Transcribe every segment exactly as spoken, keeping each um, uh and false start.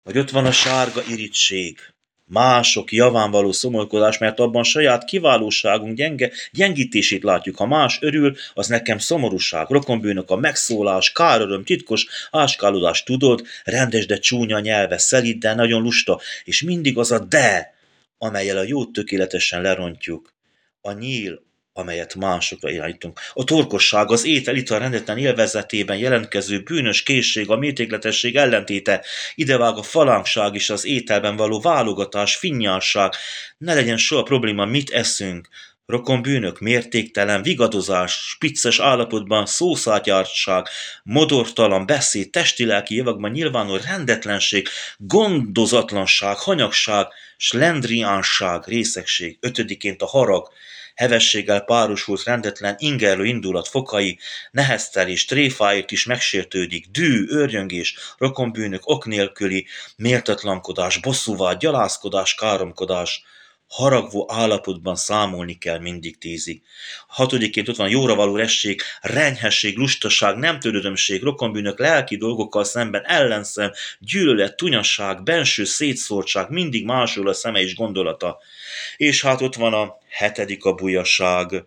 Vagy ott van a sárga irigység, mások javán való szomorkodás, mert abban saját kiválóságunk gyenge, gyengítését látjuk. Ha más örül, az nekem szomorúság, rokonbűnök a megszólás, káröröm, titkos áskálódás, tudod, rendes, de csúnya nyelve, szelíd, de nagyon lusta, és mindig az a de, amellyel a jót tökéletesen lerontjuk. A nyíl, amelyet másokra irányítunk. A torkosság, az étel, ital rendetlen élvezetében jelentkező bűnös készség, a mértékletesség ellentéte, idevág a falánkság és az ételben való válogatás, finnyásság. Ne legyen soha probléma, mit eszünk. Rokon bűnök, mértéktelen, vigadozás, spicces állapotban szószátyártság, modortalan beszéd, testi-lelki javakban nyilvánul rendetlenség, gondozatlanság, hanyagság, slendriánság, részegség. Ötödiként a harag, hevességgel párosult rendetlen ingerlő indulat fokai, neheztelés, tréfáért is megsértődik, dű, őrjöngés, rokonbűnök, ok nélküli, méltatlankodás, bosszúvágy, gyalázkodás, káromkodás, haragvó állapotban számolni kell mindig tízig. Hatodiként ott van jóra való resség, renyhesség, lustaság, nem törődömség, rokonbűnök lelki dolgokkal szemben ellenszem, gyűlölet, tunyasság, benső szétszórtság, mindig máshol a szeme és gondolata. És hát ott van a hetedik, a bujaság.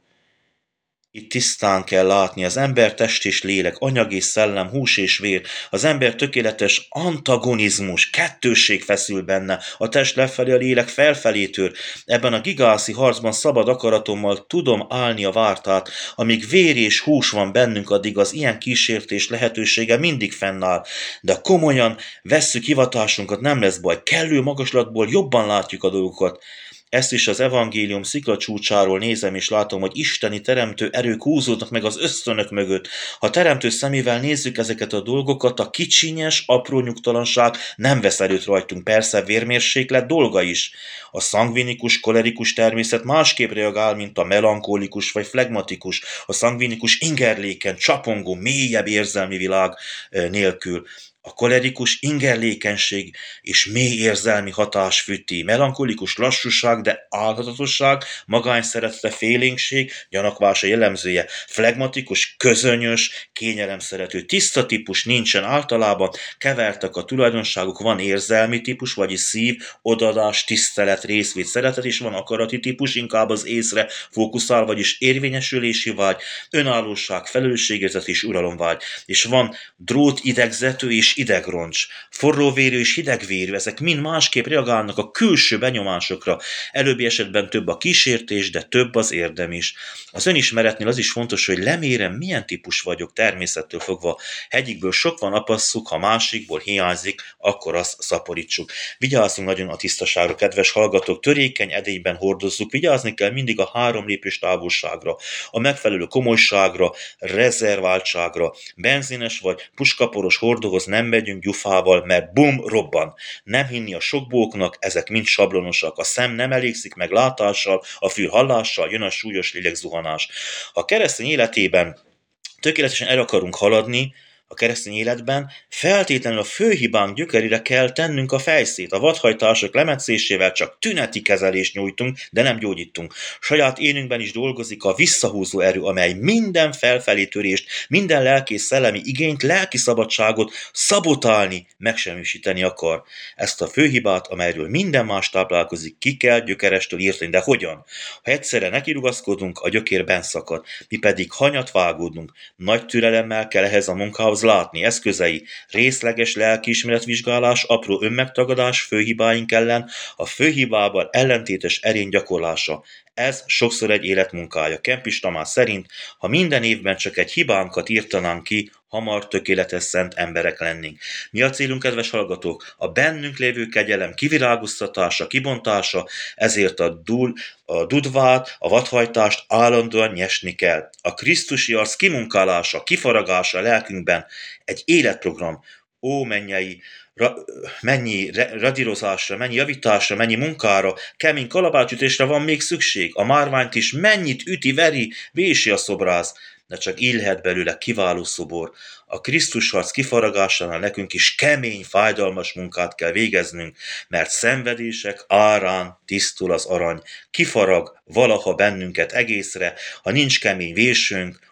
Itt tisztán kell látni, az ember test és lélek, anyag és szellem, hús és vér, az ember tökéletes antagonizmus, kettősség feszül benne, a test lefelé, a lélek felfelé tör. Ebben a gigászi harcban szabad akaratommal tudom állni a vártát, amíg vér és hús van bennünk, addig az ilyen kísértés lehetősége mindig fennáll. De komolyan vesszük hivatásunkat, nem lesz baj, kellő magaslatból jobban látjuk a dolgokat. Ezt is az evangélium sziklacsúcsáról nézem, és látom, hogy isteni teremtő erők húzódnak meg az ösztönök mögött. Ha teremtő szemével nézzük ezeket a dolgokat, a kicsinyes, apró nyugtalanság nem vesz erőt rajtunk, persze vérmérséklet dolga is. A szangvinikus, kolerikus természet másképp reagál, mint a melankolikus vagy flegmatikus. A szangvinikus ingerléken, csapongó, mélyebb érzelmi világ nélkül. A kolerikus ingerlékenység és mély érzelmi hatás fűti, melankolikus lassúság, de álhatatosság, magány szeretete, félénkség, gyanakvása jellemzője, flegmatikus, közönyös, kényelem szerető, tiszta típus nincsen általában, kevertek a tulajdonságok, van érzelmi típus, vagyis szív, odadás, tisztelet, részvét, szeretet, és van akarati típus, inkább az észre fókuszál, vagyis érvényesülési vágy, önállóság, felelősségérzet és uralomvágy, és van drót idegzető és idegroncs, forróvérű és hidegvérű, ezek mind másképp reagálnak a külső benyomásokra. Előbbi esetben több a kísértés, de több az érdem is. Az önismeretnél az is fontos, hogy lemérem, milyen típus vagyok természettől fogva. Egyikből sok van, apasszuk, ha másikból hiányzik, akkor azt szaporítsuk. Vigyázzunk nagyon a tisztaságra, kedves hallgatók, törékeny edényben hordozzuk, vigyázni kell mindig a három lépés távolságra, a megfelelő komolyságra, rezerváltságra, benzines vagy puskaporos hordóhoz nem megyünk gyufával, mert bum, robban. Nem hinni a sokbóknak, ezek mind sablonosak. A szem nem elégszik meg látással, a fül hallással, jön a súlyos lélekzuhanás. A keresztény életében tökéletesen el akarunk haladni, a keresztény életben feltétlenül a főhibánk gyökerére kell tennünk a fejszét. A vadhajtások lemetszésével csak tüneti kezelést nyújtunk, de nem gyógyítunk. Saját énünkben is dolgozik a visszahúzó erő, amely minden felfelé törést, minden lelki és szellemi igényt, lelki szabadságot szabotálni, megsemmisíteni akar. Ezt a főhibát, amelyről minden más táplálkozik, ki kell gyökerestől írtani. De hogyan? Ha egyszerre nekirugaszkodunk, a gyökér benn szakad, mi pedig hanyat vágódunk. Nagy türelemmel kell ehhez a munkához látni. Eszközei: részleges lelkiismeretvizsgálás, apró önmegtagadás főhibáink ellen, a főhibával ellentétes erény gyakorlása. Ez sokszor egy életmunkája. Kempis Tamás szerint, ha minden évben csak egy hibánkat írtanánk ki, hamar tökéletes szent emberek lennénk. Mi a célunk, kedves hallgatók? A bennünk lévő kegyelem kivirágoztatása, kibontása, ezért a, dul, a dudvát, a vadhajtást állandóan nyesni kell. A krisztusi arc kimunkálása, kifaragása a lelkünkben egy életprogram. Ó, mennyei, ra, mennyi radírozásra, mennyi javításra, mennyi munkára, kemény kalapácsütésre van még szükség. A márványt is mennyit üti, veri, vési a szobrász, de csak így lehet belőle kiváló szobor. A Krisztus harc kifaragásánál nekünk is kemény, fájdalmas munkát kell végeznünk, mert szenvedések árán tisztul az arany. Kifarag valaha bennünket egészre, ha nincs kemény vésünk,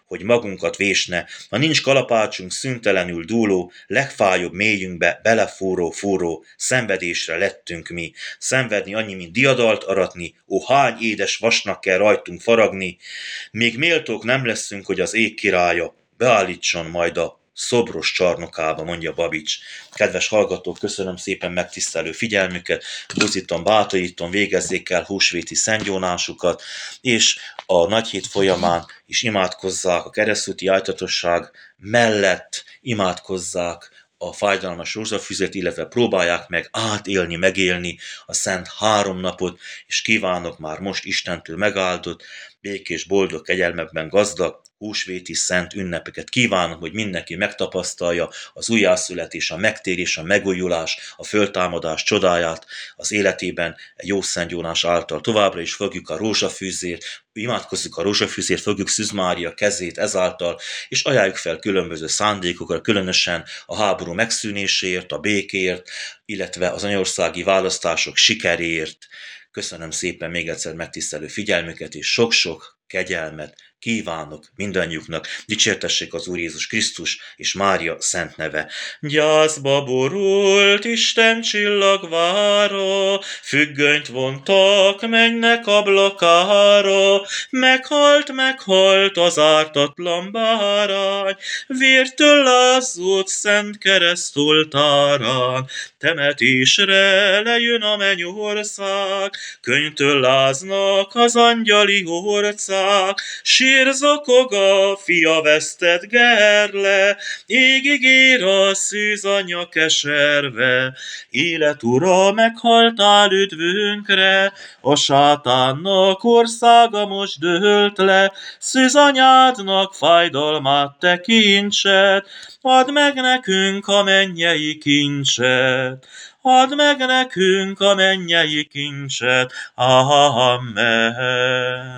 hogy magunkat vésne, ha nincs kalapácsunk szüntelenül dúló, legfájóbb mélyünkbe belefúró fúró, szenvedésre lettünk mi, szenvedni annyi, mint diadalt aratni, ó, hány édes vasnak kell rajtunk faragni, még méltók nem leszünk, hogy az ég királya beállítson majd a szobros csarnokába, mondja Babics. Kedves hallgatók, köszönöm szépen megtisztelő figyelmüket, buzítom, bátorítom, végezzék el húsvéti szentgyónásukat, és a nagyhét folyamán is imádkozzák a keresztúti ájtatosság mellett, imádkozzák a fájdalmas rózsafüzet, illetve próbálják meg átélni, megélni a szent három napot, és kívánok már most Istentől megáldott, békés, boldog, kegyelmekben gazdag, húsvéti szent ünnepeket kívánok, hogy mindenki megtapasztalja az újjászületés, a megtérés, a megújulás, a föltámadás csodáját az életében egy jó szentgyónás által. Továbbra is fogjuk a rózsafűzért, imádkozzuk a rózsafűzért, fogjuk Szűz Mária kezét ezáltal, és ajánljuk fel különböző szándékokra, különösen a háború megszűnéséért, a békéért, illetve az anyaországi választások sikeréért. Köszönöm szépen még egyszer megtisztelő figyelmüket, és sok-sok kegyelmet kívánok mindannyiuknak. Dicsértessék az Úr Jézus Krisztus és Mária szent neve. Gyászba borult Isten csillagvára, függönyt vontak mennek ablakára, meghalt, meghalt az ártatlan bárány, vértől lázzult szent kereszt oltárán, temetésre lejön a mennyország, könyvtől láznak az angyali orcák, sírzokog a fia vesztett gerle, égig ér a szűz anya keserve, élet ura meghaltál üdvünkre, a sátánnak országa most dőlt le, szűz anyádnak fájdalmát tekintsed, add meg nekünk a mennyei kincset, add meg nekünk a mennyei kincset, amen.